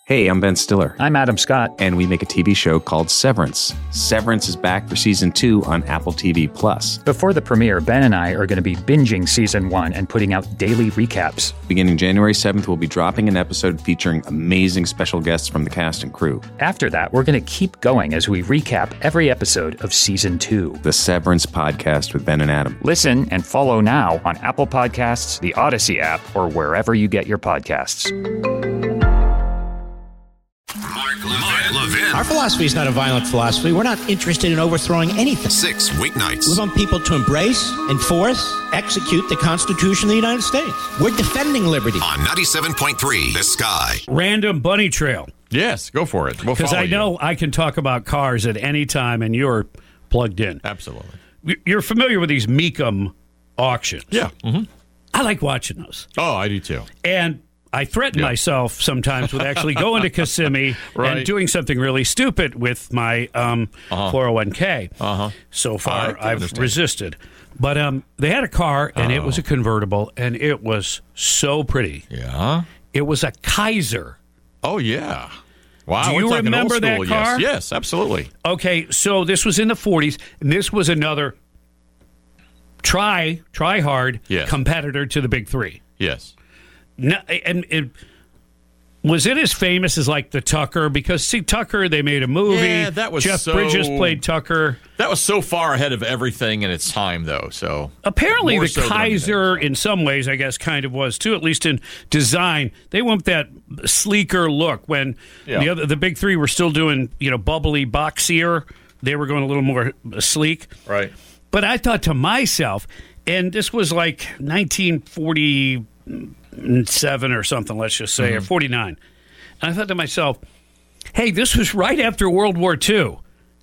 Hey, I'm Ben Stiller. I'm Adam Scott. And we make a TV show called Severance. Severance is back for Season 2 on Apple TV+. Before the premiere, Ben and I are going to be binging Season 1 and putting out daily recaps. Beginning January 7th, we'll be dropping an episode featuring amazing special guests from the cast and crew. After that, we're going to keep going as we recap every episode of Season 2. The Severance Podcast with Ben and Adam. Listen and follow now on Apple Podcasts, the Odyssey app, or wherever you get your podcasts. Mark Levin. Our philosophy is not a violent philosophy. We're not interested in overthrowing anything. 6 weeknights. We want people to embrace, enforce, execute the Constitution of the United States. We're defending liberty. On 97.3 The Sky. Random bunny trail. Yes, go for it. We'll Because follow I know you. I can talk about cars at any time, and you're plugged in. Absolutely. You're familiar with these Mecum auctions. Yeah. Mm-hmm. I like watching those. Oh, I do too. And I threaten myself sometimes with actually going to Kissimmee Right. and doing something really stupid with my 401k. So far, I I've understand. resisted. But they had a car, and it was a convertible, and it was so pretty. Yeah. It was a Kaiser. Oh, yeah. Wow. Do we're you talking remember old that school, car? Yes, absolutely. Okay, so this was in the 40s, and this was another try hard Yes. competitor to the Big Three. Yes. No, and was it as famous as like the Tucker? Because see, Tucker, they made a movie. Yeah, that was Jeff so- Bridges played Tucker. That was so far ahead of everything in its time, though. So Apparently, More the so than Kaiser, anything, in some ways, I guess, kind of was too. At least in design, they went with that sleeker look. When Yeah. the Big Three were still doing, bubbly, boxier, they were going a little more sleek. Right. But I thought to myself, and this was like 1947 or something, let's just say, or 49. And I thought to myself, hey, this was right after World War II. Okay.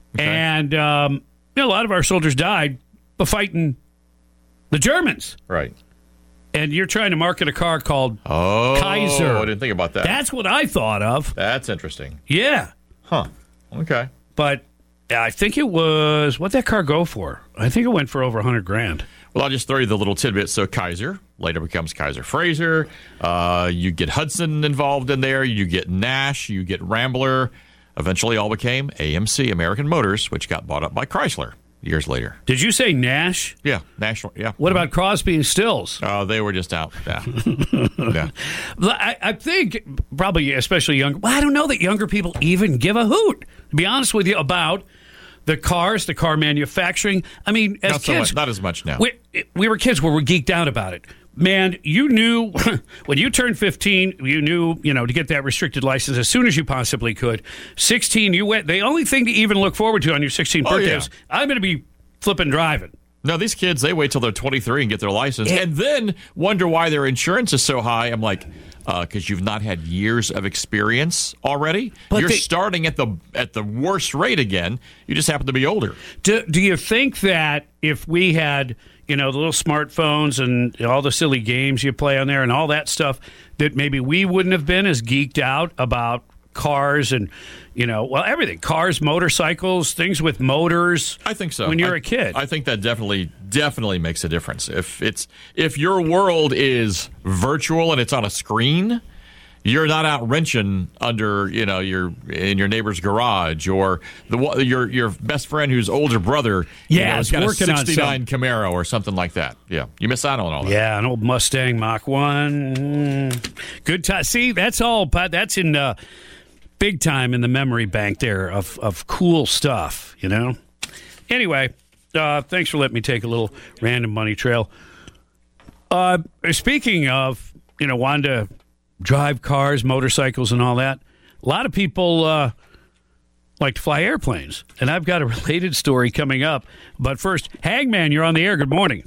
And a lot of our soldiers died fighting the Germans. Right. And you're trying to market a car called Oh, Kaiser. I didn't think about that. That's what I thought of. That's interesting. Yeah. Huh. Okay. But I think it was, what'd that car go for? I think it went for over $100,000. Well, I'll just throw you the little tidbit. So Kaiser later becomes Kaiser Fraser. You get Hudson involved in there. You get Nash. You get Rambler. Eventually all became AMC, American Motors, which got bought up by Chrysler years later. Did you say Nash? Yeah, National. Yeah. What about Crosby and Stills? They were just out. Yeah. Yeah. I think probably especially younger. Well, I don't know that younger people even give a hoot, to be honest with you, about the cars, the car manufacturing. I mean, as Not so kids, much, not as much now. we were kids where we geeked out about it. Man, you knew when you turned 15, you knew, to get that restricted license as soon as you possibly could. 16, you went. The only thing to even look forward to on your 16th birthday yeah. is I'm going to be flipping driving. No, these kids, they wait till they're 23 and get their license and then wonder why their insurance is so high. I'm like, because you've not had years of experience already. But You're starting at the worst rate again. You just happen to be older. Do you think that if we had, the little smartphones and all the silly games you play on there and all that stuff, that maybe we wouldn't have been as geeked out about cars and, everything. Cars, motorcycles, things with motors. I think so. When you're a kid. I think that definitely makes a difference. If your world is virtual and it's on a screen, you're not out wrenching under, your in your neighbor's garage or your best friend whose older brother has got a working on 69 Camaro or something like that. Yeah, you miss out on all that. Yeah, an old Mustang Mach 1. Good time. See, that's in big time in the memory bank there of cool stuff, Anyway, thanks for letting me take a little random money trail. Speaking of, wanting to drive cars, motorcycles, and all that, a lot of people like to fly airplanes. And I've got a related story coming up. But first, Hangman, you're on the air. Good morning.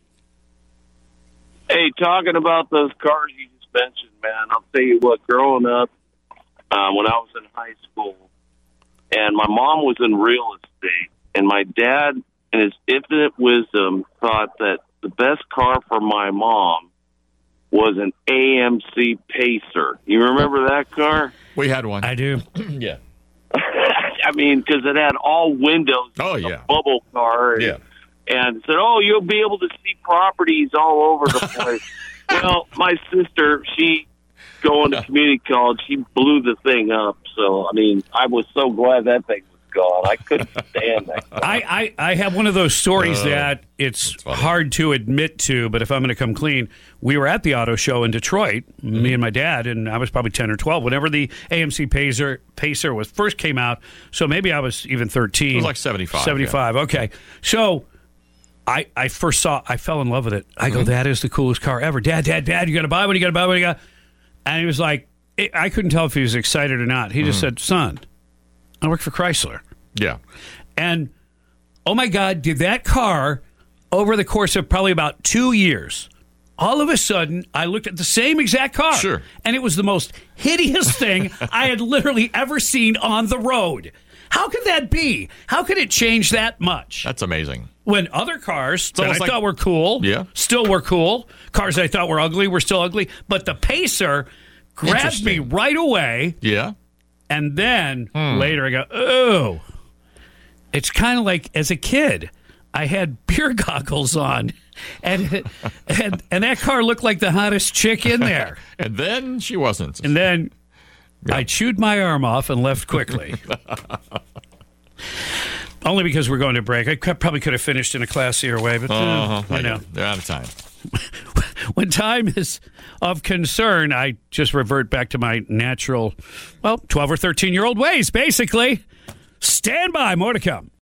Hey, talking about those cars you just mentioned, man, I'll tell you what, growing up, when I was in high school, and my mom was in real estate, and my dad, in his infinite wisdom, thought that the best car for my mom was an AMC Pacer. You remember that car? We had one. I do. Yeah. I mean, because it had all windows. Oh, a yeah. bubble car. And said, you'll be able to see properties all over the place. Well, my sister, she going to community college, he blew the thing up. So, I mean, I was so glad that thing was gone. I couldn't stand that. I have one of those stories that it's hard to admit to, but if I'm going to come clean, we were at the auto show in Detroit, me and my dad, and I was probably 10 or 12, whenever the AMC Pacer was first came out, so maybe I was even 13. It was like 75. 75, yeah. Okay. So I first I fell in love with it. I go, that is the coolest car ever. Dad, you got to buy one, you got to buy one, you got. And he was like, I couldn't tell if he was excited or not. He just said, son, I work for Chrysler. Yeah. And, oh my God, did that car, over the course of probably about 2 years, all of a sudden, I looked at the same exact car. Sure. And it was the most hideous thing I had literally ever seen on the road. How could that be? How could it change that much? That's amazing. When other cars that I almost like- thought were cool, still were cool. Cars I thought were ugly were still ugly. But the Pacer grabbed me right away. Yeah. And then later I go, oh. It's kind of like as a kid, I had beer goggles on, and that car looked like the hottest chick in there. And then she wasn't. And then I chewed my arm off and left quickly. Only because we're going to break. I probably could have finished in a classier way, but you know. They're out of time. When time is of concern, I just revert back to my natural, 12 or 13-year-old ways, basically. Stand by. More to come.